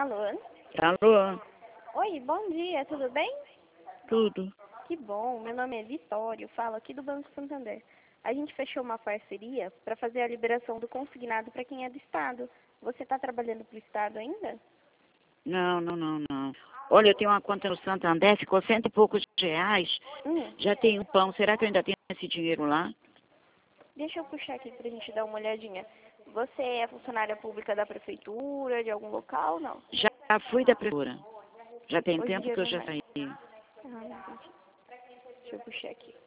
Alô? Alô? Oi, bom dia, tudo bem? Tudo. Que bom, meu nome é Vitório, falo aqui do Banco Santander. A gente fechou uma parceria para fazer a liberação do consignado para quem é do Estado. Você está trabalhando para o Estado ainda? Não. Olha, eu tenho uma conta no Santander, ficou cento e poucos reais. Já tenho pão. Será que eu ainda tenho esse dinheiro lá? Deixa eu puxar aqui para a gente dar uma olhadinha. Você é funcionária pública da prefeitura, de algum local, não? Já fui da prefeitura. Já tem O tempo que eu dinheiro já não é. saí. Ah, entendi. Deixa eu puxar aqui.